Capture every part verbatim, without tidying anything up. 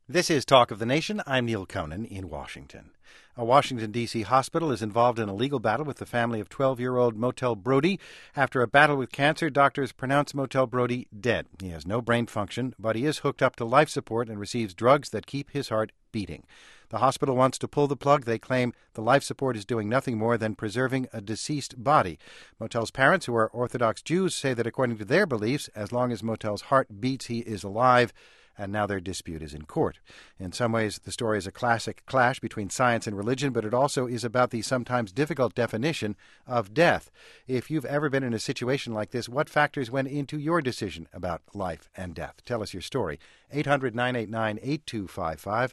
This is Talk of the Nation. I'm Neil Conan in Washington. A Washington, D C hospital is involved in a legal battle with the family of twelve-year-old Motel Brody. After a battle with cancer, doctors pronounce Motel Brody dead. He has no brain function, but he is hooked up to life support and receives drugs that keep his heart beating. The hospital wants to pull the plug. They claim the life support is doing nothing more than preserving a deceased body. Motel's parents, who are Orthodox Jews, say that according to their beliefs, as long as Motel's heart beats, he is alive. And now their dispute is in court. In some ways, the story is a classic clash between science and religion, but it also is about the sometimes difficult definition of death. If you've ever been in a situation like this, what factors went into your decision about life and death? Tell us your story. eight hundred, nine eight nine, eight two five five.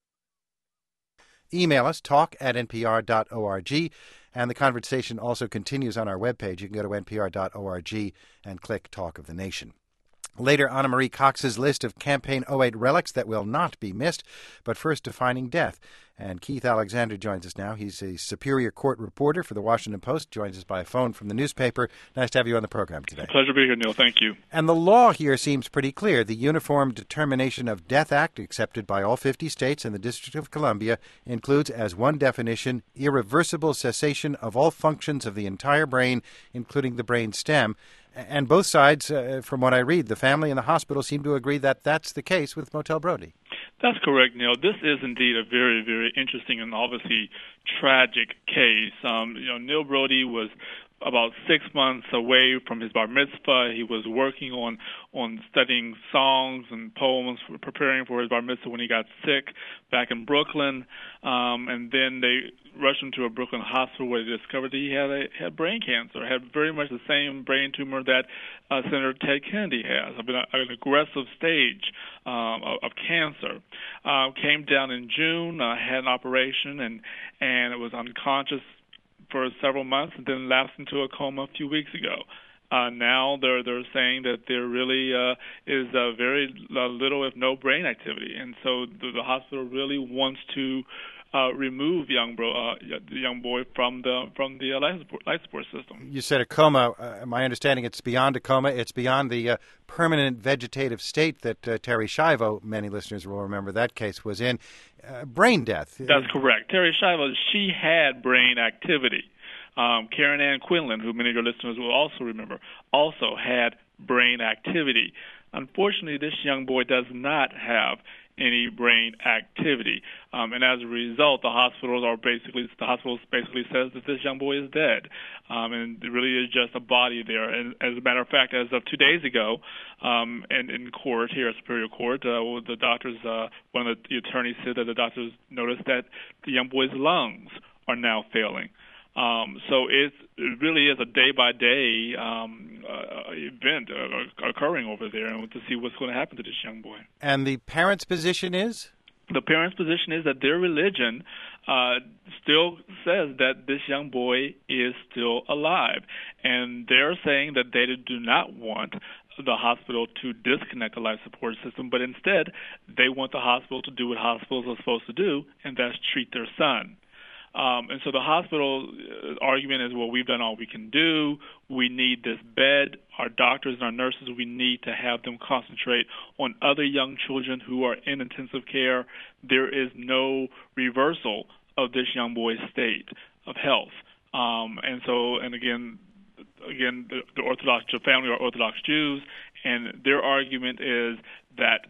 Email us, talk at n p r dot org. And the conversation also continues on our webpage. You can go to n p r dot org and click Talk of the Nation. Later, Anna Marie Cox's list of Campaign oh eight relics that will not be missed. But first, defining death. And Keith Alexander joins us now. He's a Superior Court reporter for the Washington Post, joins us by phone from the newspaper. Nice to have you on the program today. Pleasure to be here, Neil. Thank you. And the law here seems pretty clear. The Uniform Determination of Death Act, accepted by all fifty states and the District of Columbia, includes as one definition irreversible cessation of all functions of the entire brain, including the brain stem. And both sides, uh, from what I read, the family and the hospital seem to agree that that's the case with Motel Brody. That's correct, Neil. This is indeed a very, very interesting and obviously tragic case. Um, you know, Neil Brody was about six months away from his bar mitzvah. He was working on on studying songs and poems, for preparing for his bar mitzvah when he got sick back in Brooklyn. Um, and then they rushed him to a Brooklyn hospital where they discovered that he had a, had brain cancer, had very much the same brain tumor that uh, Senator Ted Kennedy has, an, an aggressive stage um, of, of cancer. Uh, came down in June, uh, had an operation, and, and it was unconscious for several months, and then lapsed into a coma a few weeks ago. Uh, now they're they're saying that there really uh, is uh, very little, if no, brain activity, and so the, the hospital really wants to uh, remove young bro, uh, the young boy from the from the uh, life, support, life support system. You said a coma. Uh, my understanding, it's beyond a coma. It's beyond the uh, permanent vegetative state that uh, Terri Schiavo, many listeners will remember that case, was in. Uh, brain death. That's correct. Terri Schiavo, she had brain activity. Um, Karen Ann Quinlan, who many of your listeners will also remember, also had brain activity. Unfortunately, this young boy does not have any brain activity, um, and as a result, the hospitals are basically the hospital basically says that this young boy is dead, um, and it really is just a body there. And as a matter of fact, as of two days ago, um, and in court here at Superior Court, uh, the doctors, uh, one of the, the attorneys said that the doctors noticed that the young boy's lungs are now failing. Um, so it's, it really is a day-by-day um, uh, event uh, occurring over there, and to see what's going to happen to this young boy. And the parents' position is? The parents' position is that their religion uh, still says that this young boy is still alive, and they're saying that they do not want the hospital to disconnect the life support system, but instead they want the hospital to do what hospitals are supposed to do, and that's treat their son. Um, and so the hospital argument is, well, we've done all we can do. We need this bed. Our doctors and our nurses, we need to have them concentrate on other young children who are in intensive care. There is no reversal of this young boy's state of health. Um, and so, and again, again, the, the Orthodox the family are Orthodox Jews, and their argument is that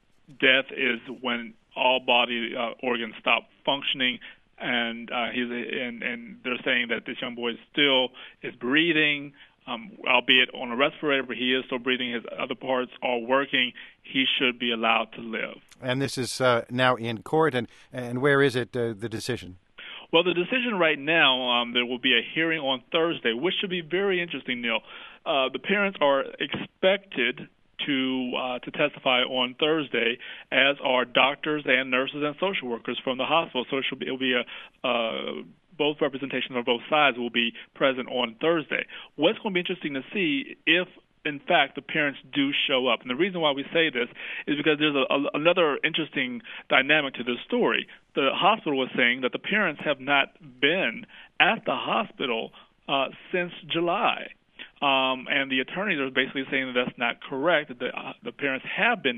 death is when all body uh, organs stop functioning. And uh, he's and, and they're saying that this young boy still is breathing, um, albeit on a respirator, but he is still breathing. His other parts are working. He should be allowed to live. And this is uh, now in court. And, and where is it, uh, the decision? Well, the decision right now, um, there will be a hearing on Thursday, which should be very interesting, Neil. Uh, the parents are expected to uh, to testify on Thursday, as are doctors and nurses and social workers from the hospital. So it should be, it'll be a uh, both representations on both sides will be present on Thursday. What's going to be interesting to see if, in fact, the parents do show up. And the reason why we say this is because there's a, a, another interesting dynamic to this story. The hospital was saying that the parents have not been at the hospital uh, since July. Um, and the attorneys are basically saying that that's not correct, that the, uh, the parents have been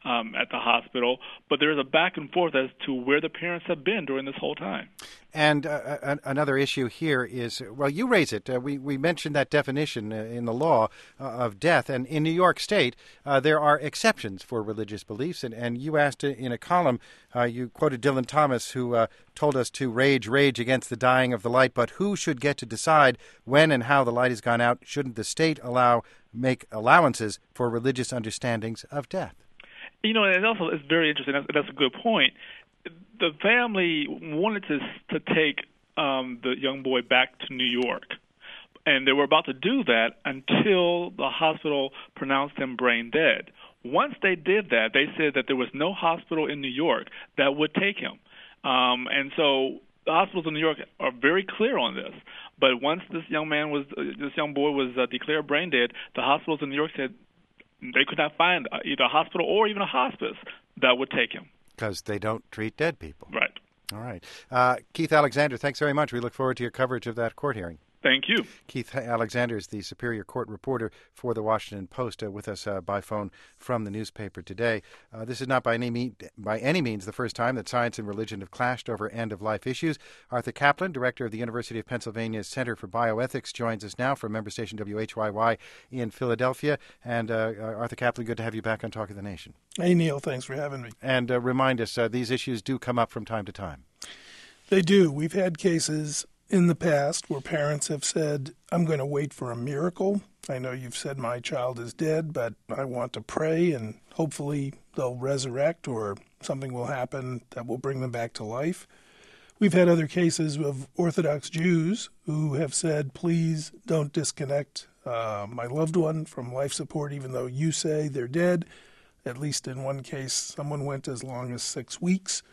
um, at the hospital, but there's a back and forth as to where the parents have been during this whole time. And uh, an- another issue here is, well, you raise it. Uh, we, we mentioned that definition uh, in the law uh, of death. And in New York State, uh, there are exceptions for religious beliefs. And, and you asked in a column, uh, you quoted Dylan Thomas, who uh, told us to rage, rage against the dying of the light. But who should get to decide when and how the light has gone out? Shouldn't the state allow make allowances for religious understandings of death? You know, and also it's very interesting. That's, that's a good point. The family wanted to to take um, the young boy back to New York, and they were about to do that until the hospital pronounced him brain dead. Once they did that, they said that there was no hospital in New York that would take him, um, and so the hospitals in New York are very clear on this. But once this young man was, uh, this young boy was uh, declared brain dead, the hospitals in New York said they could not find either a hospital or even a hospice that would take him. Because they don't treat dead people. Right. All right. Uh, Keith Alexander, thanks very much. We look forward to your coverage of that court hearing. Thank you. Keith Alexander is the Superior Court reporter for the Washington Post, uh, with us uh, by phone from the newspaper today. Uh, this is not by any, mean, by any means the first time that science and religion have clashed over end-of-life issues. Arthur Kaplan, director of the University of Pennsylvania's Center for Bioethics, joins us now from member station W H Y Y in Philadelphia. And uh, Arthur Kaplan, good to have you back on Talk of the Nation. Hey, Neil. Thanks for having me. And uh, remind us, uh, these issues do come up from time to time. They do. We've had cases in the past where parents have said, I'm going to wait for a miracle. I know you've said my child is dead, but I want to pray and hopefully they'll resurrect or something will happen that will bring them back to life. We've had other cases of Orthodox Jews who have said, please don't disconnect uh, my loved one from life support, even though you say they're dead. At least in one case, someone went as long as six weeks.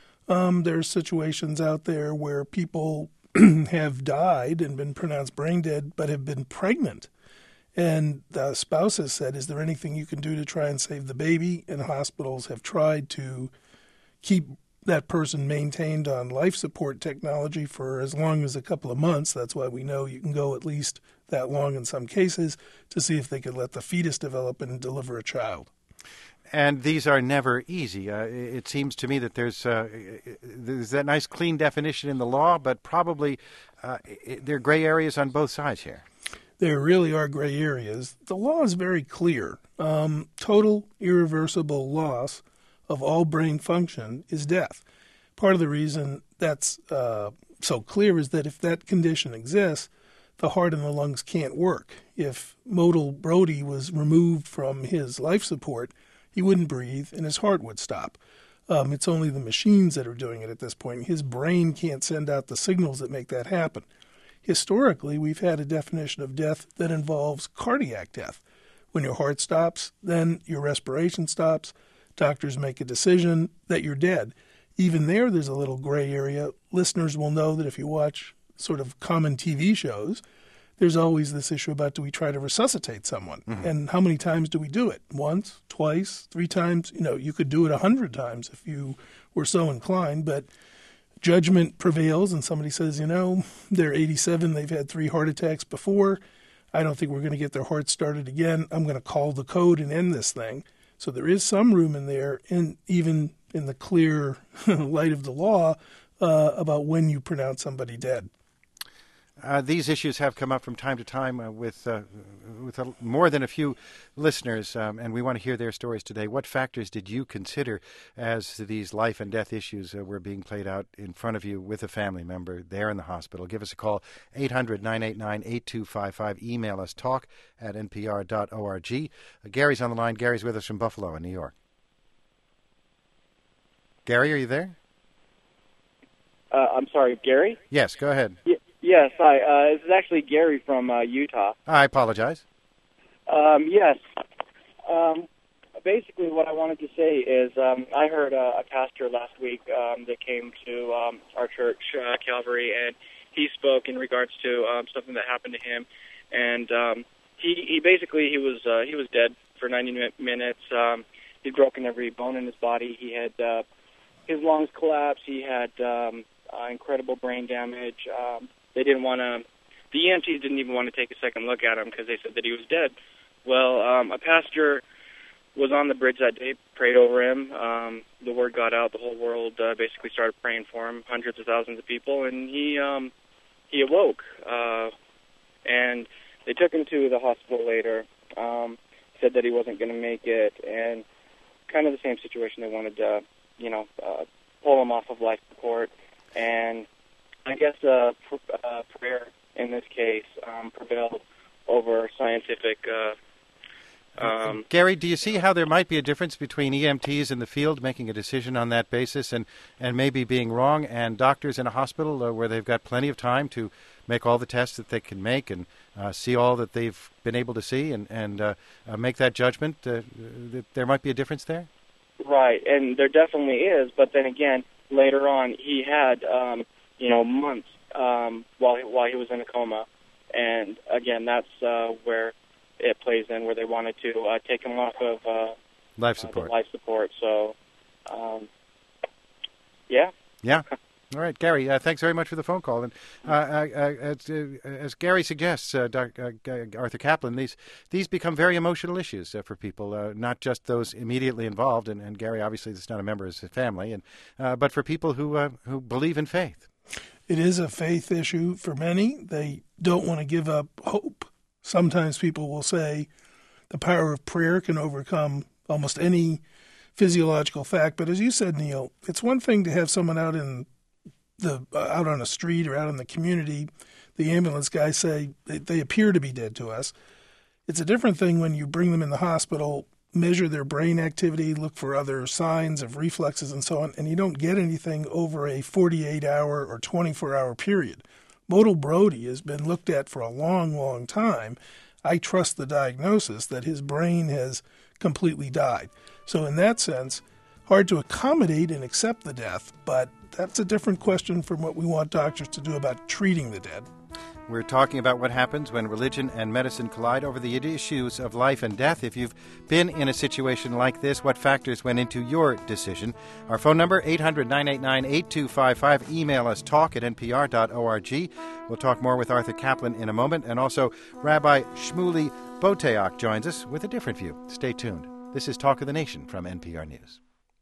Um, there are situations out there where people have died and been pronounced brain dead, but have been pregnant. And the spouse has said, is there anything you can do to try and save the baby? And hospitals have tried to keep that person maintained on life support technology for as long as a couple of months. That's why we know you can go at least that long in some cases to see if they could let the fetus develop and deliver a child. And these are never easy. Uh, it seems to me that there's uh, there's that nice clean definition in the law, but probably uh, there are gray areas on both sides here. There really are gray areas. The law is very clear. Um, total irreversible loss of all brain function is death. Part of the reason that's uh, so clear is that if that condition exists, the heart and the lungs can't work. If Motel Brody was removed from his life support, he wouldn't breathe and his heart would stop. Um, it's only the machines that are doing it at this point. His brain can't send out the signals that make that happen. Historically, we've had a definition of death that involves cardiac death. When your heart stops, then your respiration stops. Doctors make a decision that you're dead. Even there, there's a little gray area. Listeners will know that if you watch sort of common T V shows, there's always this issue about, do we try to resuscitate someone? Mm-hmm. And how many times do we do it? Once, twice, three times? You know, you could do it a hundred times if you were so inclined, but judgment prevails and somebody says, you know, they're eighty-seven, they've had three heart attacks before. I don't think we're going to get their heart started again. I'm going to call the code and end this thing. So there is some room in there, and even in the clear light of the law, uh, about when you pronounce somebody dead. Uh, these issues have come up from time to time uh, with uh, with a, more than a few listeners, um, and we want to hear their stories today. What factors did you consider as these life and death issues uh, were being played out in front of you with a family member there in the hospital? Give us a call, eight hundred, nine eight nine, eight two five five. Email us, talk at n p r dot org. Uh, Gary's on the line. Gary's with us from Buffalo in New York. Gary, are you there? Uh, I'm sorry, Gary? Yes, go ahead. Yeah. Yes, hi. Uh, this is actually Gary from uh, Utah. I apologize. Um, yes. Um, basically, what I wanted to say is um, I heard uh, a pastor last week um, that came to um, our church, uh, Calvary, and he spoke in regards to um, something that happened to him. And um, he, he basically he was uh, he was dead for ninety minutes. Um, he'd broken every bone in his body. He had uh, his lungs collapsed. He had um, uh, incredible brain damage. Um, They didn't want to, the E M Ts didn't even want to take a second look at him because they said that he was dead. Well, um, a pastor was on the bridge that day, prayed over him. Um, the word got out. The whole world uh, basically started praying for him, hundreds of thousands of people, and he um, he awoke. Uh, and they took him to the hospital later, um, said that he wasn't going to make it, and kind of the same situation. They wanted to, you know, uh, pull him off of life support. And I guess uh, pr- uh, prayer in this case um, prevailed over scientific uh Um, Gary, do you see how there might be a difference between E M Ts in the field making a decision on that basis and, and maybe being wrong, and doctors in a hospital uh, where they've got plenty of time to make all the tests that they can make and uh, see all that they've been able to see and, and uh, uh, make that judgment? Uh, that there might be a difference there? Right, and there definitely is. But then again, later on, he had, um, you know, months um, while, he, while he was in a coma. And again, that's uh, where it plays in, where they wanted to uh, take him off of uh, life support. Uh, life support. So, um, yeah. Yeah. All right, Gary. Uh, thanks very much for the phone call. And uh, uh, as, uh, as Gary suggests, uh, Doctor Uh, Arthur Caplan, these these become very emotional issues uh, for people, uh, not just those immediately involved. And, and Gary, obviously, is not a member of his family, and uh, but for people who uh, who believe in faith. It is a faith issue for many. They don't want to give up hope. Sometimes people will say the power of prayer can overcome almost any physiological fact. But as you said, Neil, it's one thing to have someone out in the uh, out on a street or out in the community, the ambulance guy say they, they appear to be dead to us. It's a different thing when you bring them in the hospital, measure their brain activity, look for other signs of reflexes and so on, and you don't get anything over a forty-eight hour or twenty-four hour period. Motel Brody has been looked at for a long, long time. I trust the diagnosis that his brain has completely died. So in that sense, hard to accommodate and accept the death, but that's a different question from what we want doctors to do about treating the dead. We're talking about what happens when religion and medicine collide over the issues of life and death. If you've been in a situation like this, what factors went into your decision? Our phone number, eight hundred, nine eight nine, eight two five five. Email us, talk at n p r dot org. We'll talk more with Arthur Caplan in a moment. And also, Rabbi Shmuley Boteach joins us with a different view. Stay tuned. This is Talk of the Nation from N P R News.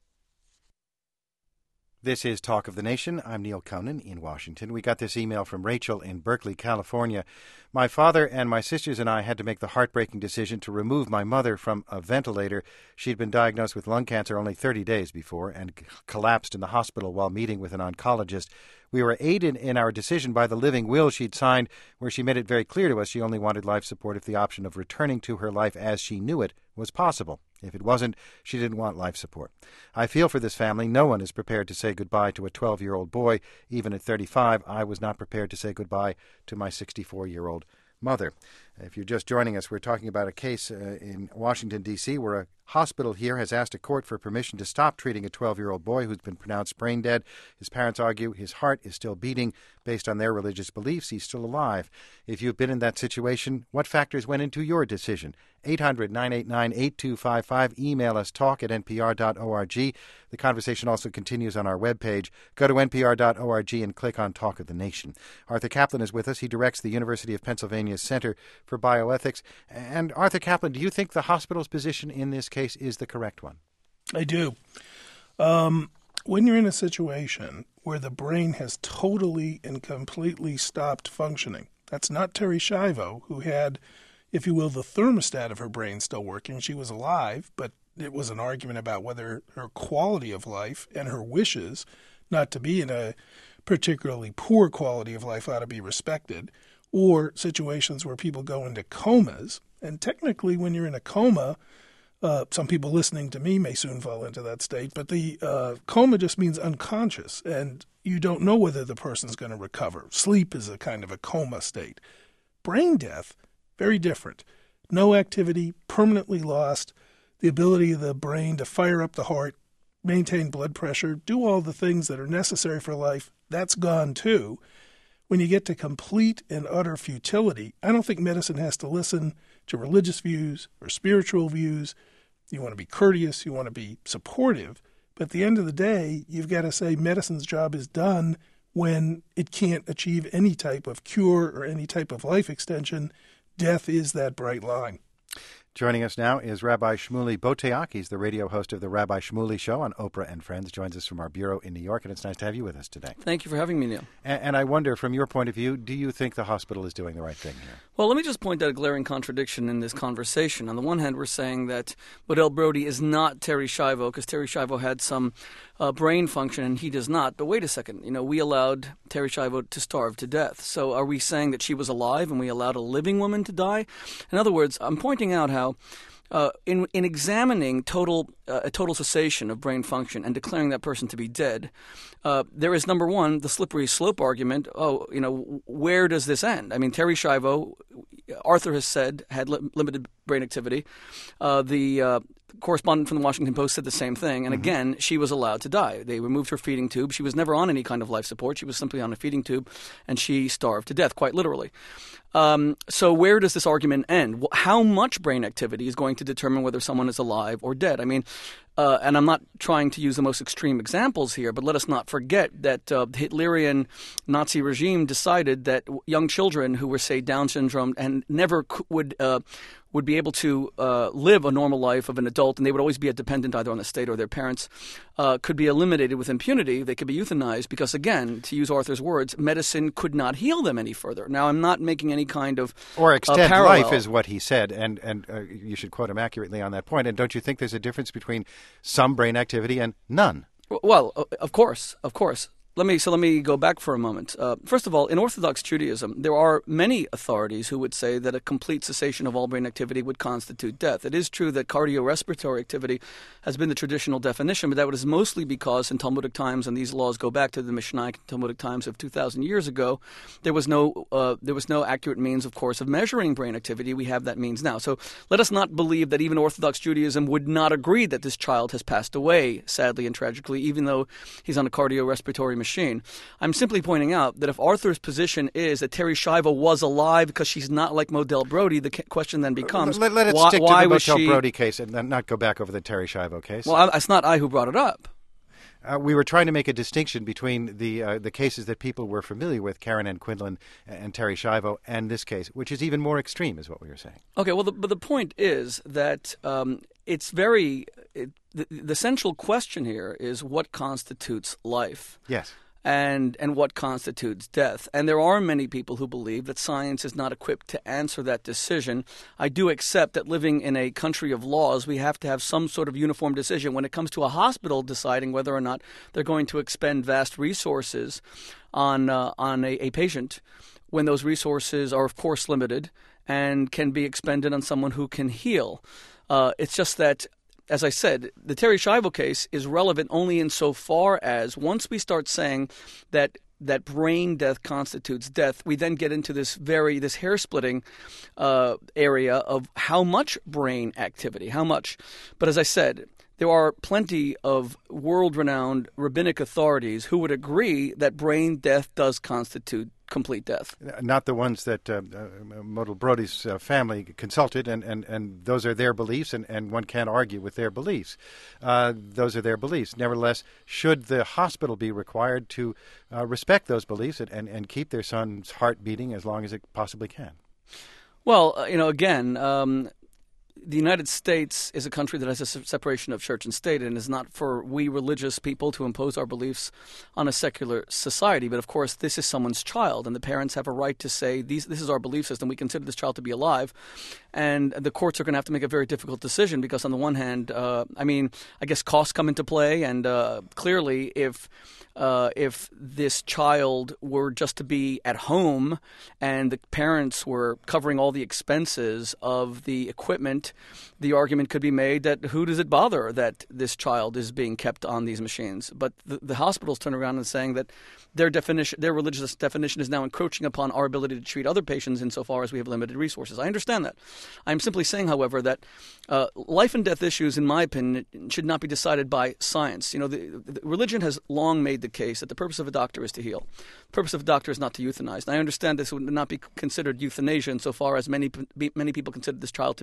This is Talk of the Nation. I'm Neil Conan in Washington. We got this email from Rachel in Berkeley, California. My father and my sisters and I had to make the heartbreaking decision to remove my mother from a ventilator. She'd been diagnosed with lung cancer only thirty days before and c- collapsed in the hospital while meeting with an oncologist. We were aided in our decision by the living will she'd signed, where she made it very clear to us she only wanted life support if the option of returning to her life as she knew it was possible. If it wasn't, she didn't want life support. I feel for this family. No one is prepared to say goodbye to a twelve-year-old boy. Even at thirty-five, I was not prepared to say goodbye to my sixty-four-year-old mother. If you're just joining us, we're talking about a case uh, in Washington, D C, where a hospital here has asked a court for permission to stop treating a twelve-year-old boy who's been pronounced brain dead. His parents argue his heart is still beating. Based on their religious beliefs, he's still alive. If you've been in that situation, what factors went into your decision? eight hundred, nine eight nine, eight two five five. Email us, talk at n p r dot org. The conversation also continues on our webpage. Go to n p r dot org and click on Talk of the Nation. Arthur Caplan is with us. He directs the University of Pennsylvania's Center for Bioethics. And Arthur Caplan, do you think the hospital's position in this case is the correct one? I do. Um, when you're in a situation where the brain has totally and completely stopped functioning, that's not Terri Schiavo, who had, if you will, the thermostat of her brain still working. She was alive, but it was an argument about whether her quality of life and her wishes not to be in a particularly poor quality of life ought to be respected, or situations where people go into comas. And technically, when you're in a coma, uh, some people listening to me may soon fall into that state, but the uh, coma just means unconscious, and you don't know whether the person's going to recover. Sleep is a kind of a coma state. Brain death, very different. No activity, permanently lost, the ability of the brain to fire up the heart, maintain blood pressure, do all the things that are necessary for life, that's gone too. When you get to complete and utter futility, I don't think medicine has to listen to religious views or spiritual views. You want to be courteous, you want to be supportive, but at the end of the day, you've got to say medicine's job is done when it can't achieve any type of cure or any type of life extension. Death is that bright line. Joining us now is Rabbi Shmuley Boteach. He's the radio host of the Rabbi Shmuley Show on Oprah and Friends. Joins us from our bureau in New York, and it's nice to have you with us today. Thank you for having me, Neil. And, and I wonder, from your point of view, do you think the hospital is doing the right thing here? Well, let me just point out a glaring contradiction in this conversation. On the one hand, we're saying that Modell Brody is not Terri Schiavo because Terri Schiavo had some uh, brain function and he does not. But wait a second. You know, we allowed Terri Schiavo to starve to death. So are we saying that she was alive and we allowed a living woman to die? In other words, I'm pointing out how Uh, in in examining total uh, a total cessation of brain function and declaring that person to be dead, uh, there is, number one, the slippery slope argument. Oh, you know, where does this end? I mean, Terri Schiavo, Arthur has said, had li- limited brain activity. Uh, the uh, correspondent from the Washington Post said the same thing. And mm-hmm. again, she was allowed to die. They removed her feeding tube. She was never on any kind of life support. She was simply on a feeding tube, and she starved to death, quite literally. Um, so where does this argument end? How much brain activity is going to determine whether someone is alive or dead? I mean, uh, and I'm not trying to use the most extreme examples here, but let us not forget that uh, the Hitlerian Nazi regime decided that young children who were, say, Down syndrome and never c- would uh, would be able to uh, live a normal life of an adult, and they would always be a dependent either on the state or their parents, uh, could be eliminated with impunity. They could be euthanized because, again, to use Arthur's words, medicine could not heal them any further. Now, I'm not making any kind of Or extend uh, life is what he said, and, and uh, you should quote him accurately on that point. And don't you think there's a difference between some brain activity and none? Well, of course, of course. Let me so let me go back for a moment. Uh, first of all, in Orthodox Judaism, there are many authorities who would say that a complete cessation of all brain activity would constitute death. It is true that cardiorespiratory activity has been the traditional definition, but that was mostly because in Talmudic times, and these laws go back to the Mishnaic Talmudic times of two thousand years ago, there was no uh, there was no accurate means, of course, of measuring brain activity. We have that means now. So let us not believe that even Orthodox Judaism would not agree that this child has passed away, sadly and tragically, even though he's on a cardiorespiratory machine. I'm simply pointing out that if Arthur's position is that Terri Schiavo was alive because she's not like Modell Brody, the question then becomes, let, let it why, stick why to the was Modell she... Brody case and not go back over the Terri Schiavo case. Well, I, it's not I who brought it up. Uh, we were trying to make a distinction between the uh, the cases that people were familiar with, Karen Ann Quinlan and Terri Schiavo, and this case, which is even more extreme, is what we were saying. Okay, well, the, but the point is that um, it's very it, the, the central question here is what constitutes life. Yes. And and what constitutes death. And there are many people who believe that science is not equipped to answer that decision. I do accept that living in a country of laws, we have to have some sort of uniform decision when it comes to a hospital deciding whether or not they're going to expend vast resources on uh, on a, a patient, when those resources are, of course, limited and can be expended on someone who can heal. Uh, it's just that, as I said, the Terri Schiavo case is relevant only insofar as once we start saying that that brain death constitutes death, we then get into this very this hair-splitting uh, area of how much brain activity, how much. But as I said, there are plenty of world-renowned rabbinic authorities who would agree that brain death does constitute complete death. Not the ones that uh, uh, Modell Brody's uh, family consulted, and, and, and those are their beliefs, and, and one can't argue with their beliefs. Uh, those are their beliefs. Nevertheless, should the hospital be required to uh, respect those beliefs and, and, and keep their son's heart beating as long as it possibly can? Well, uh, you know, again, um, the United States is a country that has a separation of church and state, and is not for we religious people to impose our beliefs on a secular society. But of course, this is someone's child, and the parents have a right to say, These, this is our belief system. We consider this child to be alive. And the courts are going to have to make a very difficult decision because, on the one hand, uh, I mean, I guess costs come into play. And uh, clearly, if uh, if this child were just to be at home and the parents were covering all the expenses of the equipment, the argument could be made that who does it bother that this child is being kept on these machines? But the, the hospitals turn around and saying that their definition, their religious definition is now encroaching upon our ability to treat other patients insofar as we have limited resources. I understand that. I'm simply saying, however, that uh, life and death issues, in my opinion, should not be decided by science. You know, the, the religion has long made the case that the purpose of a doctor is to heal. The purpose of a doctor is not to euthanize. And I understand this would not be considered euthanasia insofar as many many people consider this child to be dead.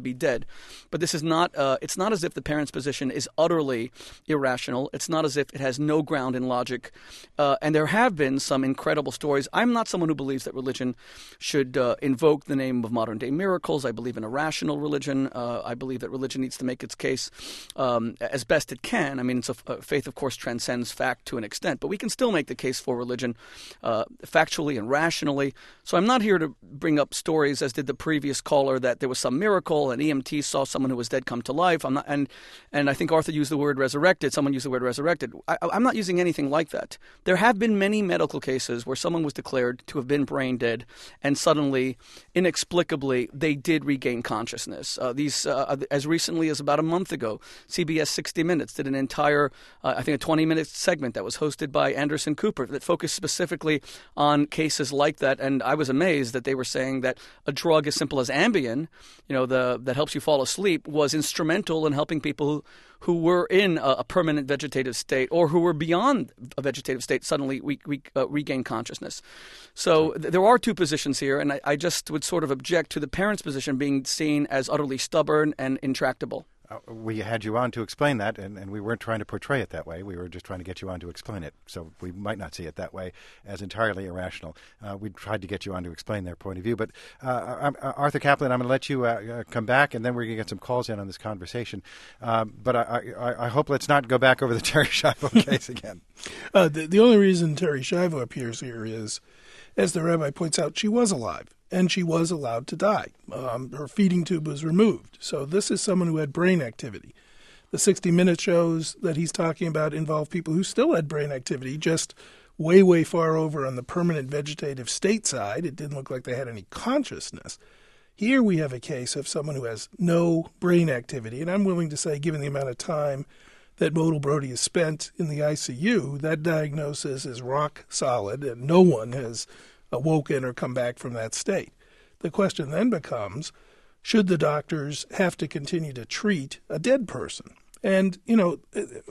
But this is not, uh, it's not as if the parents' position is utterly irrational. It's not as if it has no ground in logic. Uh, and there have been some incredible stories. I'm not someone who believes that religion should uh, invoke the name of modern-day miracles. I believe in a rational religion. Uh, I believe that religion needs to make its case um, as best it can. I mean, it's a, uh, faith, of course, transcends fact to an extent, but we can still make the case for religion uh, factually and rationally. So I'm not here to bring up stories, as did the previous caller, that there was some miracle, an E M T saw someone who was dead come to life. I'm not, and and I think Arthur used the word resurrected. Someone used the word resurrected. I, I'm not using anything like that. There have been many medical cases where someone was declared to have been brain dead, and suddenly, inexplicably, they did regain consciousness. Uh, these, uh, as recently as about a month ago, C B S sixty minutes did an entire, uh, I think, a twenty-minute segment that was hosted by Anderson Cooper that focused specifically on cases like that. And I was amazed that they were saying that a drug as simple as Ambien, you know, the that helps you fall asleep, was instrumental in helping people who, who were in a, a permanent vegetative state or who were beyond a vegetative state suddenly we, we, uh, regain consciousness. So th- there are two positions here, and I, I just would sort of object to the parents' position being seen as utterly stubborn and intractable. Uh, we had you on to explain that, and, and we weren't trying to portray it that way. We were just trying to get you on to explain it. So we might not see it that way as entirely irrational. Uh, we tried to get you on to explain their point of view. But uh, uh, Arthur Caplan, I'm going to let you uh, uh, come back, and then we're going to get some calls in on this conversation. Um, but I, I, I hope let's not go back over the Terri Schiavo case again. Uh, the, the only reason Terri Schiavo appears here is, as the rabbi points out, she was alive. And she was allowed to die. Um, her feeding tube was removed. So this is someone who had brain activity. The sixty minute shows that he's talking about involve people who still had brain activity, just way, way far over on the permanent vegetative state side. It didn't look like they had any consciousness. Here we have a case of someone who has no brain activity. And I'm willing to say, given the amount of time that Model Brody has spent in the I C U, that diagnosis is rock solid, and no one has awoken or come back from that state. The question then becomes, should the doctors have to continue to treat a dead person? And, you know,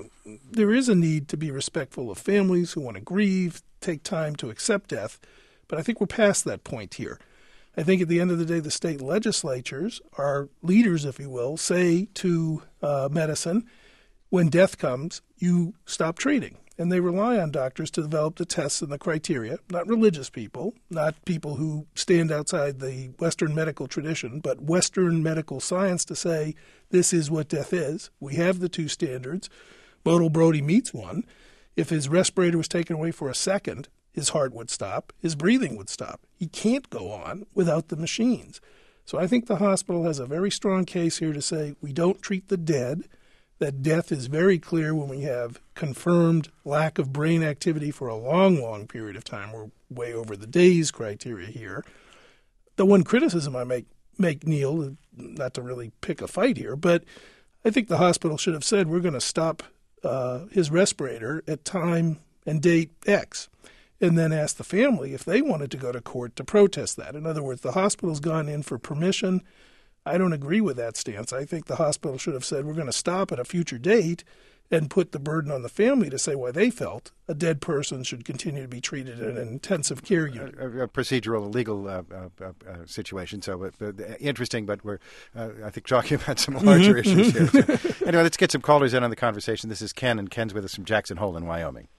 there is a need to be respectful of families who want to grieve, take time to accept death, but I think we're past that point here. I think at the end of the day, the state legislatures, our leaders, if you will, say to uh, medicine, when death comes, you stop treating. And they rely on doctors to develop the tests and the criteria, not religious people, not people who stand outside the Western medical tradition, but Western medical science to say this is what death is. We have the two standards. Model Brody meets one. If his respirator was taken away for a second, his heart would stop, his breathing would stop. He can't go on without the machines. So I think the hospital has a very strong case here to say we don't treat the dead, that death is very clear when we have confirmed lack of brain activity for a long, long period of time. We're way over the days criteria here. The one criticism I make, make Neil, not to really pick a fight here, but I think the hospital should have said we're going to stop uh, his respirator at time and date X, and then ask the family if they wanted to go to court to protest that. In other words, the hospital's gone in for permission. I don't agree with that stance. I think the hospital should have said we're going to stop at a future date and put the burden on the family to say why they felt a dead person should continue to be treated in an intensive care unit. A, a procedural, legal uh, uh, uh, situation. So uh, uh, interesting, but we're, uh, I think, talking about some larger issues here. So, anyway, let's get some callers in on the conversation. This is Ken, and Ken's with us from Jackson Hole in Wyoming.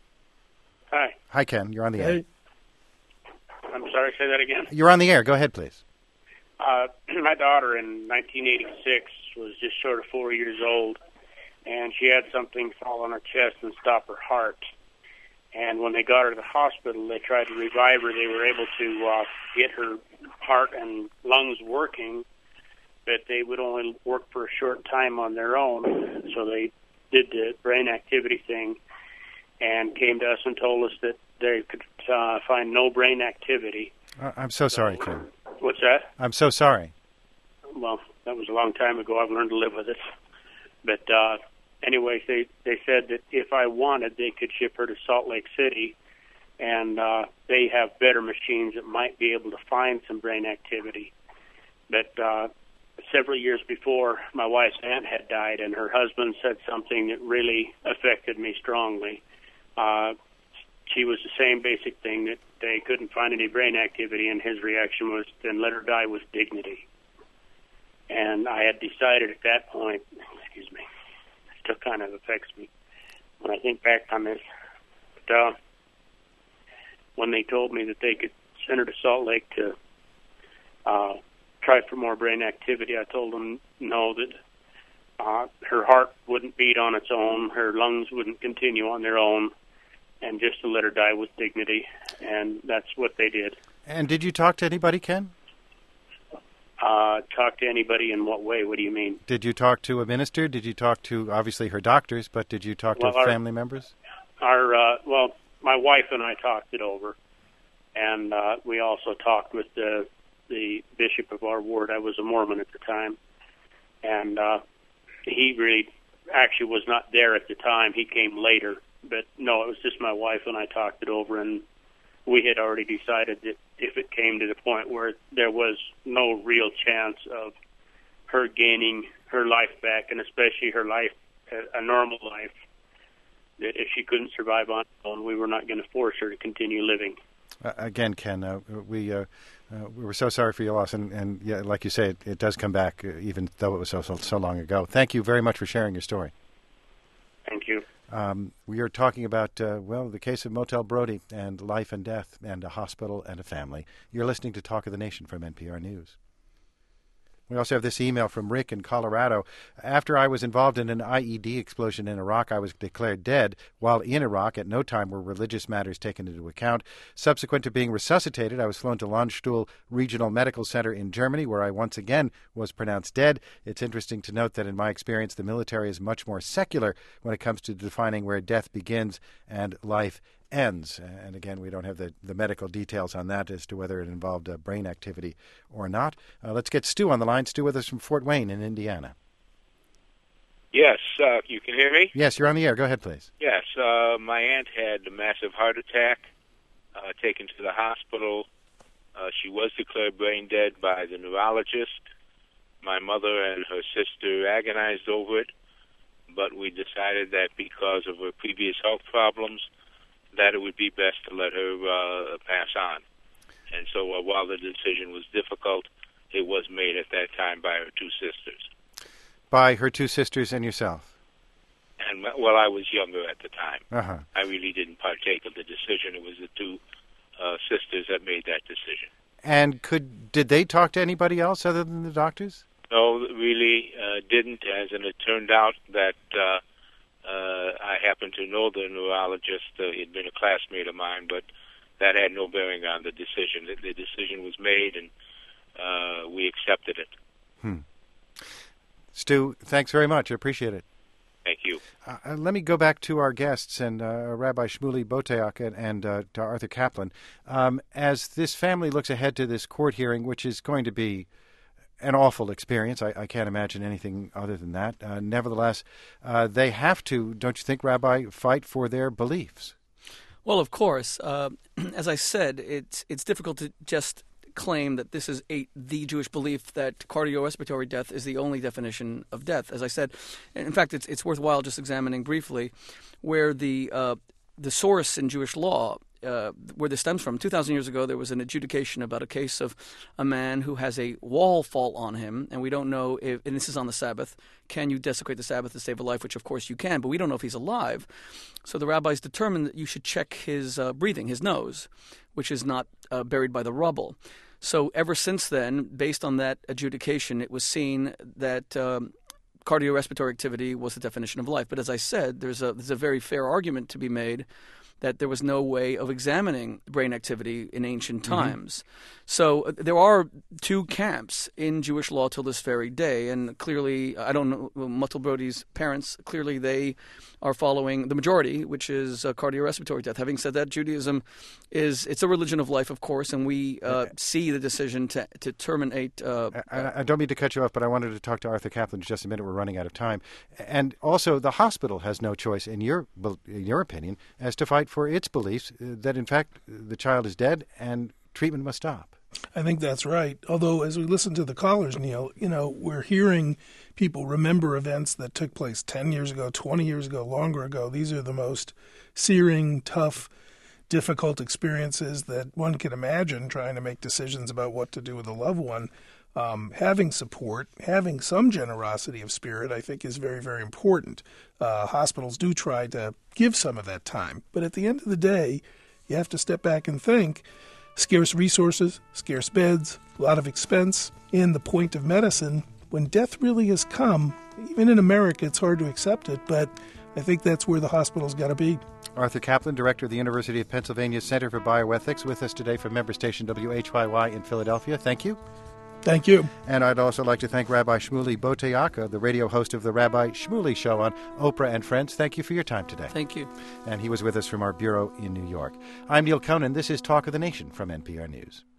Hi. Hi, Ken. You're on the Hey. air. I'm sorry, say that again. You're on the air. Go ahead, please. Uh, my daughter in nineteen eighty-six was just short of four years old, and she had something fall on her chest and stop her heart. And when they got her to the hospital, they tried to revive her. They were able to uh, get her heart and lungs working, but they would only work for a short time on their own. So they did the brain activity thing and came to us and told us that they could uh, find no brain activity. Uh, I'm so sorry, Ken. What's that? I'm so sorry. Well, that was a long time ago. I've learned to live with it. But uh, anyway, they, they said that if I wanted, they could ship her to Salt Lake City, and uh, they have better machines that might be able to find some brain activity. But uh, several years before, my wife's aunt had died, and her husband said something that really affected me strongly. Uh, she was the same basic thing, that they couldn't find any brain activity, and his reaction was, then let her die with dignity. And I had decided at that point, excuse me, it still kind of affects me when I think back on this. But uh, when they told me that they could send her to Salt Lake to uh, try for more brain activity, I told them no, that uh, her heart wouldn't beat on its own, her lungs wouldn't continue on their own, and just to let her die with dignity. And that's what they did. And did you talk to anybody, Ken? Uh, talk to anybody in what way? What do you mean? Did you talk to a minister? Did you talk to, obviously, her doctors, but did you talk well, to our, family members? Our uh, well, my wife and I talked it over, and uh, we also talked with the the bishop of our ward. I was a Mormon at the time, and uh, he really actually was not there at the time. He came later, but no, it was just my wife and I talked it over, and we had already decided that if it came to the point where there was no real chance of her gaining her life back, and especially her life, a normal life, that if she couldn't survive on her own, we were not going to force her to continue living. Uh, again, Ken, uh, we uh, uh, we were so sorry for your loss, and, and yeah, like you say, it, it does come back, uh, even though it was so, so so long ago. Thank you very much for sharing your story. Thank you. Um, we are talking about, uh, well, the case of Motel Brody and life and death and a hospital and a family. You're listening to Talk of the Nation from N P R News. We also have this email from Rick in Colorado. After I was involved in an I E D explosion in Iraq, I was declared dead. While in Iraq, at no time were religious matters taken into account. Subsequent to being resuscitated, I was flown to Landstuhl Regional Medical Center in Germany, where I once again was pronounced dead. It's interesting to note that in my experience, the military is much more secular when it comes to defining where death begins and life ends. And again, we don't have the, the medical details on that as to whether it involved uh, brain activity or not. Uh, let's get Stu on the line. Stu with us from Fort Wayne in Indiana. Yes, uh, you can hear me? Yes, you're on the air. Go ahead, please. Yes, uh, my aunt had a massive heart attack, uh, taken to the hospital. Uh, she was declared brain dead by the neurologist. My mother and her sister agonized over it, but we decided that because of her previous health problems, that it would be best to let her uh, pass on. And so uh, while the decision was difficult, it was made at that time by her two sisters. By her two sisters and yourself? And, well, I was younger at the time. Uh-huh. I really didn't partake of the decision. It was the two uh, sisters that made that decision. And could did they talk to anybody else other than the doctors? No, really uh, didn't, as and it turned out that uh, Uh, I happened to know the neurologist. Uh, he'd been a classmate of mine, but that had no bearing on the decision. The, the decision was made, and uh, we accepted it. Hmm. Stu, thanks very much. I appreciate it. Thank you. Uh, let me go back to our guests and uh, Rabbi Shmuley Boteach and, and uh, to Arthur Kaplan. Um, as this family looks ahead to this court hearing, which is going to be an awful experience. I, I can't imagine anything other than that. Uh, nevertheless, uh, they have to, don't you think, Rabbi, fight for their beliefs? Well, of course. Uh, as I said, it's it's difficult to just claim that this is a, the Jewish belief that cardiorespiratory death is the only definition of death. As I said, in fact, it's it's worthwhile just examining briefly where the uh, the source in Jewish law. Uh, where this stems from. two thousand years ago, there was an adjudication about a case of a man who has a wall fall on him, and we don't know if, and this is on the Sabbath, can you desecrate the Sabbath to save a life, which of course you can, but we don't know if he's alive. So the rabbis determined that you should check his uh, breathing, his nose, which is not uh, buried by the rubble. So ever since then, based on that adjudication, it was seen that um, cardiorespiratory activity was the definition of life. But as I said, there's a there's a very fair argument to be made that there was no way of examining brain activity in ancient times. Mm-hmm. So uh, there are two camps in Jewish law till this very day, and clearly, I don't know, Motel Brody's parents, clearly they are following the majority, which is uh, cardiorespiratory death. Having said that, Judaism is, it's a religion of life, of course, and we uh, see the decision to, to terminate... Uh, I, I don't mean to cut you off, but I wanted to talk to Arthur Kaplan in just a minute. We're running out of time. And also, the hospital has no choice, in your in your opinion, as to fight for its beliefs that, in fact, the child is dead and treatment must stop. I think that's right. Although, as we listen to the callers, Neil, you know, we're hearing people remember events that took place ten years ago, twenty years ago, longer ago. These are the most searing, tough, difficult experiences that one can imagine trying to make decisions about what to do with a loved one. Um, having support, having some generosity of spirit, I think is very, very important. Uh, hospitals do try to give some of that time. But at the end of the day, you have to step back and think, scarce resources, scarce beds, a lot of expense. In the point of medicine, when death really has come, even in America, it's hard to accept it, but I think that's where the hospital's got to be. Arthur Kaplan, Director of the University of Pennsylvania Center for Bioethics, with us today from member station W H Y Y in Philadelphia. Thank you. Thank you. And I'd also like to thank Rabbi Shmuley Boteaka, the radio host of the Rabbi Shmuley Show on Oprah and Friends. Thank you for your time today. Thank you. And he was with us from our bureau in New York. I'm Neil Conan. This is Talk of the Nation from N P R News.